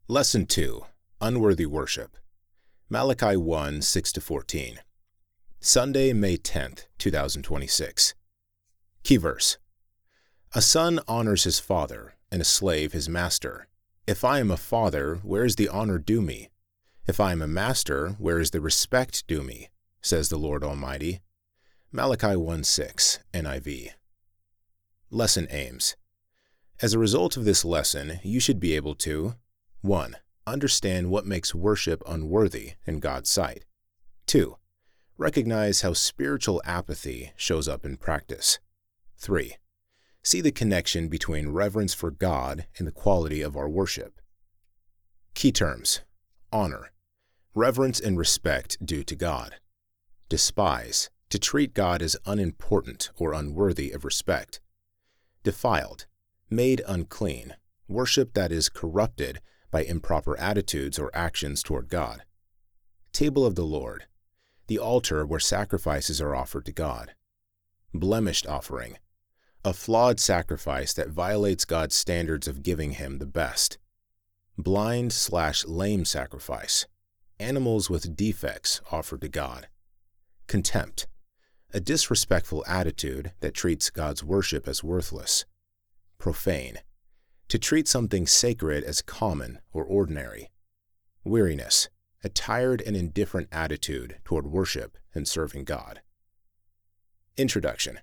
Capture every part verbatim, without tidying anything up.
Lesson two. Unworthy Worship. Malachi one, six to fourteen. Sunday, May tenth, two thousand twenty-six. Key verse. A son honors his father, and a slave his master. If I am a father, where is the honor due me? If I am a master, where is the respect due me? Says the Lord Almighty. Malachi one six, N I V. Lesson aims. As a result of this lesson, you should be able to one. Understand what makes worship unworthy in God's sight. two. Recognize how spiritual apathy shows up in practice. three. See the connection between reverence for God and the quality of our worship. Key terms. Honor. Reverence and respect due to God. Despise. To treat God as unimportant or unworthy of respect. Defiled. Made unclean. Worship that is corrupted by improper attitudes or actions toward God. Table of the Lord. The altar where sacrifices are offered to God. Blemished offering. A flawed sacrifice that violates God's standards of giving Him the best. Blind slash lame sacrifice. Animals with defects offered to God. Contempt. A disrespectful attitude that treats God's worship as worthless. Profane. To treat something sacred as common or ordinary. Weariness. A tired and indifferent attitude toward worship and serving God. Introduction.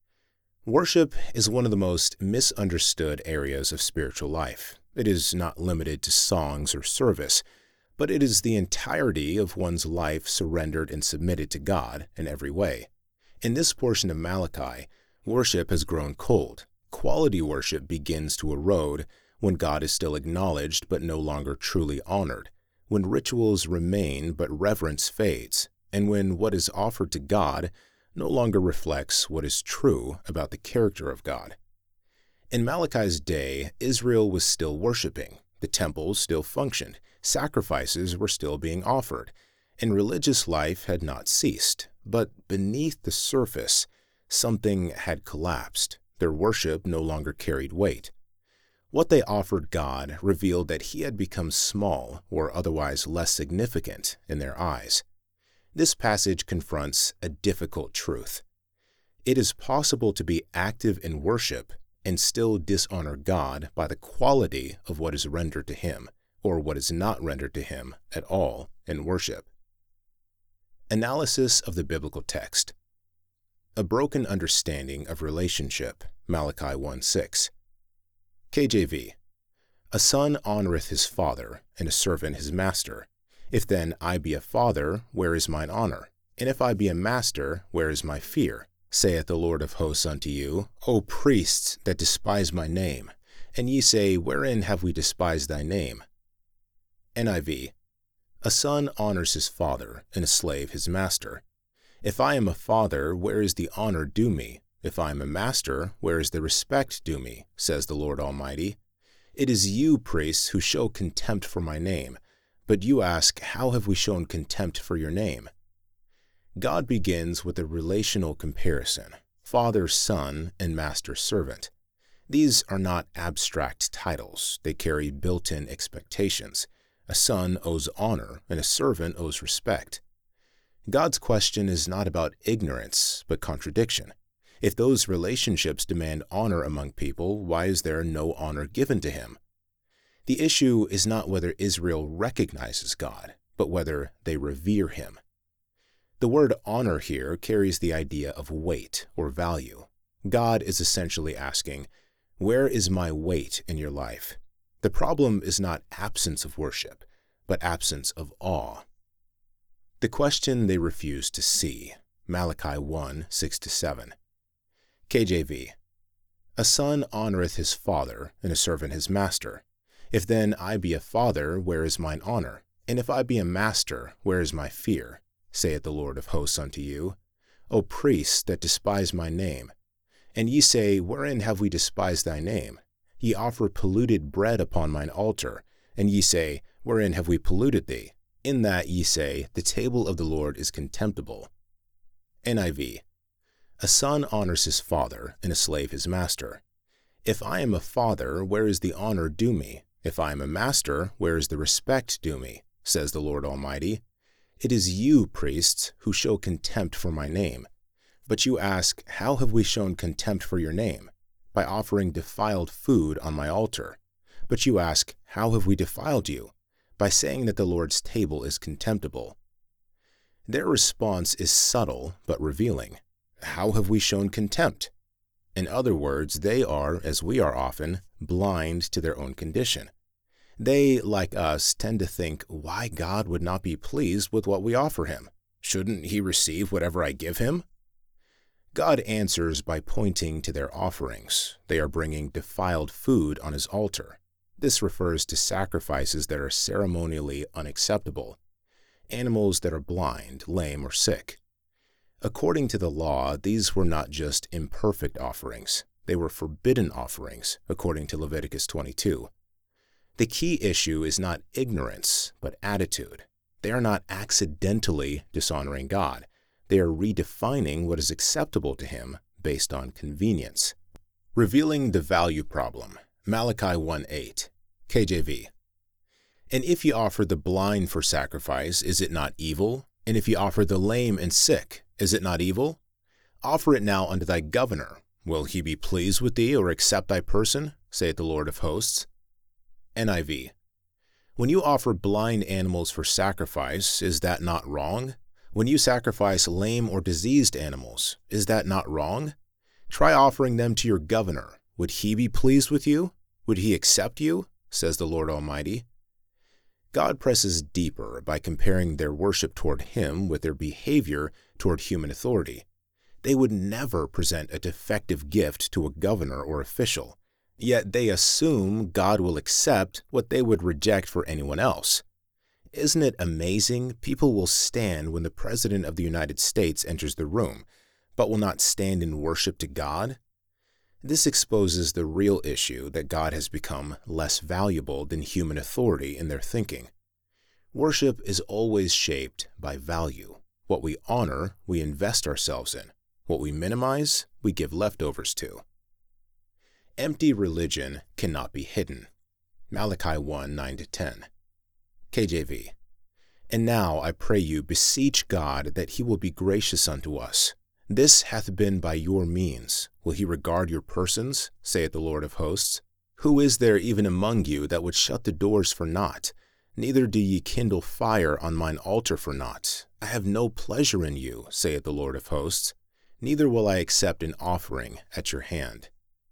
Worship is one of the most misunderstood areas of spiritual life. It is not limited to songs or service, but it is the entirety of one's life surrendered and submitted to God in every way. In this portion of Malachi, worship has grown cold. Quality worship begins to erode when God is still acknowledged but no longer truly honored, when rituals remain but reverence fades, and when what is offered to God no longer reflects what is true about the character of God. In Malachi's day, Israel was still worshiping, the temple still functioned, sacrifices were still being offered, and religious life had not ceased. But beneath the surface, something had collapsed. Their worship no longer carried weight. What they offered God revealed that He had become small or otherwise less significant in their eyes. This passage confronts a difficult truth. It is possible to be active in worship and still dishonor God by the quality of what is rendered to Him, or what is not rendered to Him at all in worship. Analysis of the biblical text. A broken understanding of relationship, Malachi one six. K J V. A son honoreth his father, and a servant his master. If then I be a father, where is mine honor? And if I be a master, where is my fear? Saith the Lord of hosts unto you, O priests that despise my name. And ye say, Wherein have we despised thy name? N I V. A son honors his father, and a slave his master. If I am a father, where is the honor due me? If I am a master, where is the respect due me? Says the Lord Almighty. It is you, priests, who show contempt for my name. But you ask, how have we shown contempt for your name? God begins with a relational comparison, father-son and master-servant. These are not abstract titles. They carry built-in expectations. A son owes honor, and a servant owes respect. God's question is not about ignorance, but contradiction. If those relationships demand honor among people, why is there no honor given to Him? The issue is not whether Israel recognizes God, but whether they revere Him. The word honor here carries the idea of weight or value. God is essentially asking, where is my weight in your life? The problem is not absence of worship, but absence of awe. The question they refuse to see, Malachi one six to seven. K J V. A son honoreth his father, and a servant his master. If then I be a father, where is mine honor? And if I be a master, where is my fear? Saith the Lord of hosts unto you. O priests that despise my name. And ye say, Wherein have we despised thy name? Ye offer polluted bread upon mine altar. And ye say, Wherein have we polluted thee? In that ye say, The table of the Lord is contemptible. N I V. A son honors his father, and a slave his master. If I am a father, where is the honor due me? If I am a master, where is the respect due me? Says the Lord Almighty. It is you, priests, who show contempt for my name. But you ask, how have we shown contempt for your name? By offering defiled food on my altar. But you ask, how have we defiled you? By saying that the Lord's table is contemptible. Their response is subtle but revealing. How have we shown contempt? In other words, they are, as we are often, blind to their own condition. They, like us, tend to think why God would not be pleased with what we offer him. Shouldn't he receive whatever I give him? God answers by pointing to their offerings. They are bringing defiled food on his altar. This refers to sacrifices that are ceremonially unacceptable, animals that are blind, lame, or sick. According to the law, these were not just imperfect offerings. They were forbidden offerings, according to Leviticus twenty-two. The key issue is not ignorance, but attitude. They are not accidentally dishonoring God. They are redefining what is acceptable to him based on convenience. Revealing the value problem. Malachi one eight, K J V. And if ye offer the blind for sacrifice, is it not evil? And if ye offer the lame and sick, is it not evil? Offer it now unto thy governor. Will he be pleased with thee, or accept thy person? Saith the Lord of hosts. N I V. When you offer blind animals for sacrifice, is that not wrong? When you sacrifice lame or diseased animals, is that not wrong? Try offering them to your governor. Would he be pleased with you? Would he accept you? Says the Lord Almighty. God presses deeper by comparing their worship toward him with their behavior toward human authority. They would never present a defective gift to a governor or official, yet they assume God will accept what they would reject for anyone else. Isn't it amazing? People will stand when the President of the United States enters the room, but will not stand in worship to God? This exposes the real issue that God has become less valuable than human authority in their thinking. Worship is always shaped by value. What we honor, we invest ourselves in. What we minimize, we give leftovers to. Empty religion cannot be hidden. Malachi one nine to ten. K J V. And now I pray you beseech God that he will be gracious unto us. This hath been by your means. Will he regard your persons? Saith the Lord of hosts. Who is there even among you that would shut the doors for naught? Neither do ye kindle fire on mine altar for naught. I have no pleasure in you, saith the Lord of hosts. Neither will I accept an offering at your hand.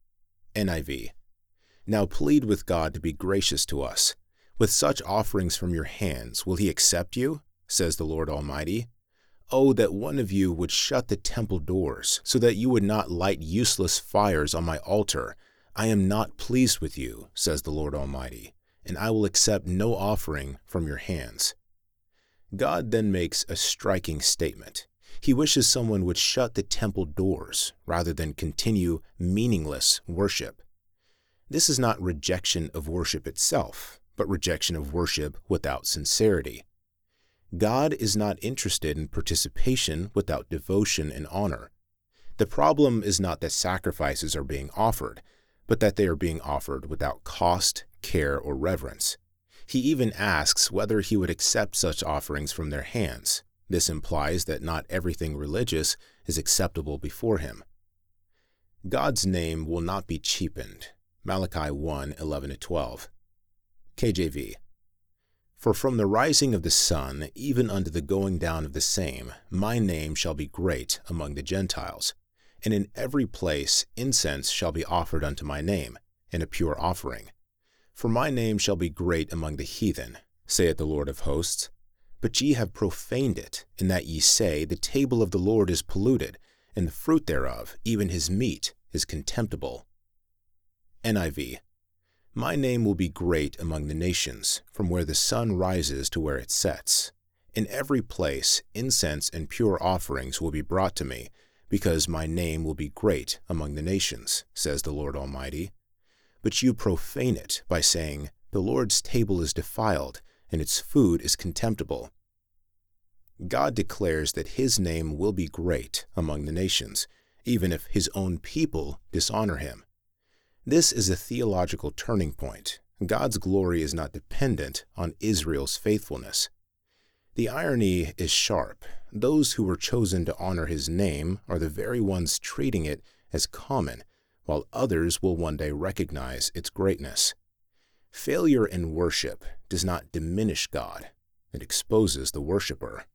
N I V. Now plead with God to be gracious to us. With such offerings from your hands, will he accept you? Says the Lord Almighty. Oh, that one of you would shut the temple doors, so that you would not light useless fires on my altar. I am not pleased with you, says the Lord Almighty, and I will accept no offering from your hands. God then makes a striking statement. He wishes someone would shut the temple doors rather than continue meaningless worship. This is not rejection of worship itself, but rejection of worship without sincerity. God is not interested in participation without devotion and honor. The problem is not that sacrifices are being offered, but that they are being offered without cost, care, or reverence. He even asks whether he would accept such offerings from their hands. This implies that not everything religious is acceptable before him. God's name will not be cheapened. Malachi one eleven to twelve. K J V. For from the rising of the sun, even unto the going down of the same, my name shall be great among the Gentiles. And in every place incense shall be offered unto my name, and a pure offering. For my name shall be great among the heathen, saith the Lord of hosts. But ye have profaned it, in that ye say, the table of the Lord is polluted, and the fruit thereof, even his meat, is contemptible. N I V. My name will be great among the nations, from where the sun rises to where it sets. In every place incense and pure offerings will be brought to me, because my name will be great among the nations, says the Lord Almighty. But you profane it by saying, the Lord's table is defiled, and its food is contemptible. God declares that his name will be great among the nations, even if his own people dishonor him. This is a theological turning point. God's glory is not dependent on Israel's faithfulness. The irony is sharp. Those who were chosen to honor his name are the very ones treating it as common, while others will one day recognize its greatness. Failure in worship does not diminish God. It exposes the worshiper.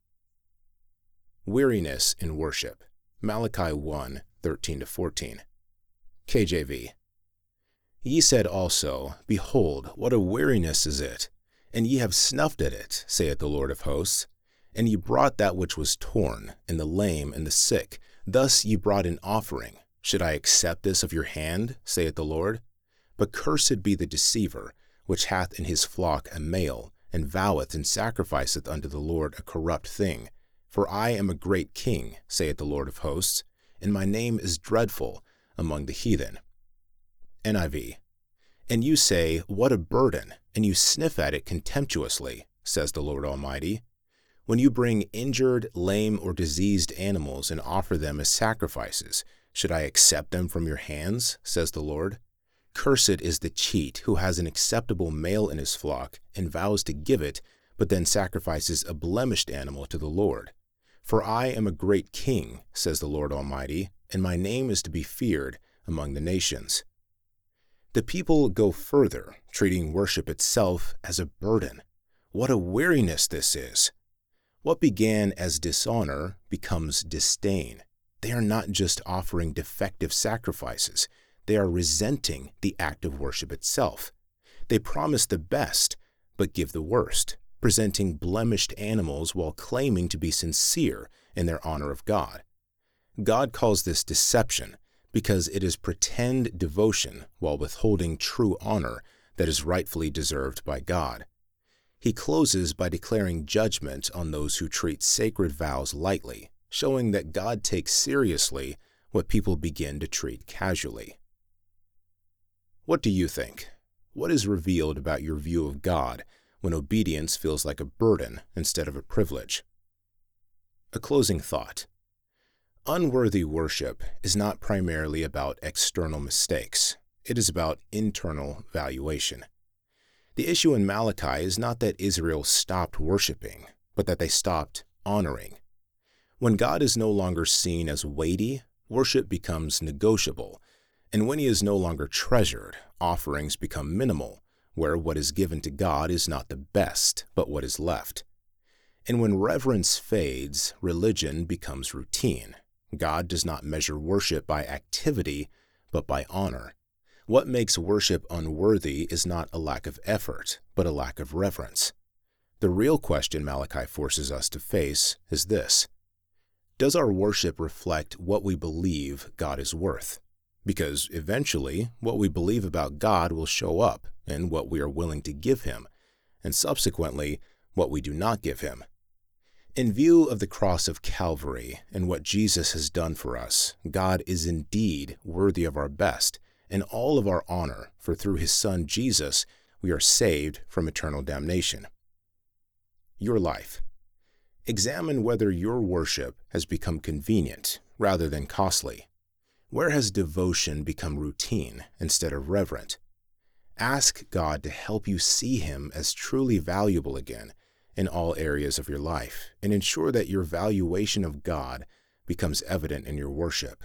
Weariness in worship. Malachi one, thirteen to fourteen. K J V. Ye said also, Behold, what a weariness is it! And ye have snuffed at it, saith the Lord of hosts. And ye brought that which was torn, and the lame, and the sick. Thus ye brought an offering. Should I accept this of your hand, saith the Lord? But cursed be the deceiver, which hath in his flock a male, and voweth and sacrificeth unto the Lord a corrupt thing. For I am a great king, saith the Lord of hosts, and my name is dreadful among the heathen. N I V. And you say, What a burden, and you sniff at it contemptuously, says the Lord Almighty. When you bring injured, lame, or diseased animals and offer them as sacrifices, should I accept them from your hands, says the Lord? Cursed is the cheat who has an acceptable male in his flock and vows to give it, but then sacrifices a blemished animal to the Lord. For I am a great king, says the Lord Almighty, and my name is to be feared among the nations. The people go further, treating worship itself as a burden. What a weariness this is! What began as dishonor becomes disdain. They are not just offering defective sacrifices. They are resenting the act of worship itself. They promise the best, but give the worst, presenting blemished animals while claiming to be sincere in their honor of God. God calls this deception because it is pretend devotion while withholding true honor that is rightfully deserved by God. He closes by declaring judgment on those who treat sacred vows lightly, showing that God takes seriously what people begin to treat casually. What do you think? What is revealed about your view of God when obedience feels like a burden instead of a privilege? A closing thought. Unworthy worship is not primarily about external mistakes. It is about internal valuation. The issue in Malachi is not that Israel stopped worshiping, but that they stopped honoring. When God is no longer seen as weighty, worship becomes negotiable, and when he is no longer treasured, offerings become minimal, where what is given to God is not the best, but what is left. And when reverence fades, religion becomes routine. God does not measure worship by activity, but by honor. What makes worship unworthy is not a lack of effort, but a lack of reverence. The real question Malachi forces us to face is this: does our worship reflect what we believe God is worth? Because eventually, what we believe about God will show up in what we are willing to give him, and subsequently, what we do not give him. In view of the cross of Calvary and what Jesus has done for us, God is indeed worthy of our best and all of our honor, for through his Son Jesus, we are saved from eternal damnation. Your life. Examine whether your worship has become convenient rather than costly. Where has devotion become routine instead of reverent? Ask God to help you see him as truly valuable again in all areas of your life, and ensure that your valuation of God becomes evident in your worship.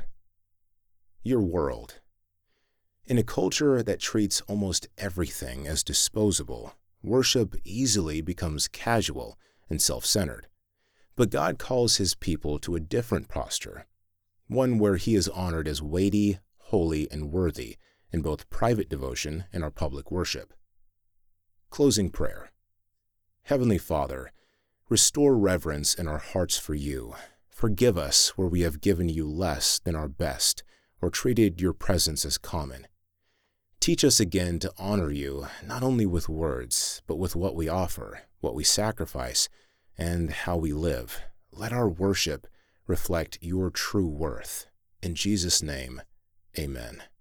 Your world. In a culture that treats almost everything as disposable, worship easily becomes casual and self-centered. But God calls his people to a different posture, one where he is honored as weighty, holy, and worthy in both private devotion and our public worship. Closing prayer. Heavenly Father, restore reverence in our hearts for you. Forgive us where we have given you less than our best or treated your presence as common. Teach us again to honor you, not only with words, but with what we offer, what we sacrifice, and how we live. Let our worship reflect your true worth. In Jesus' name, amen.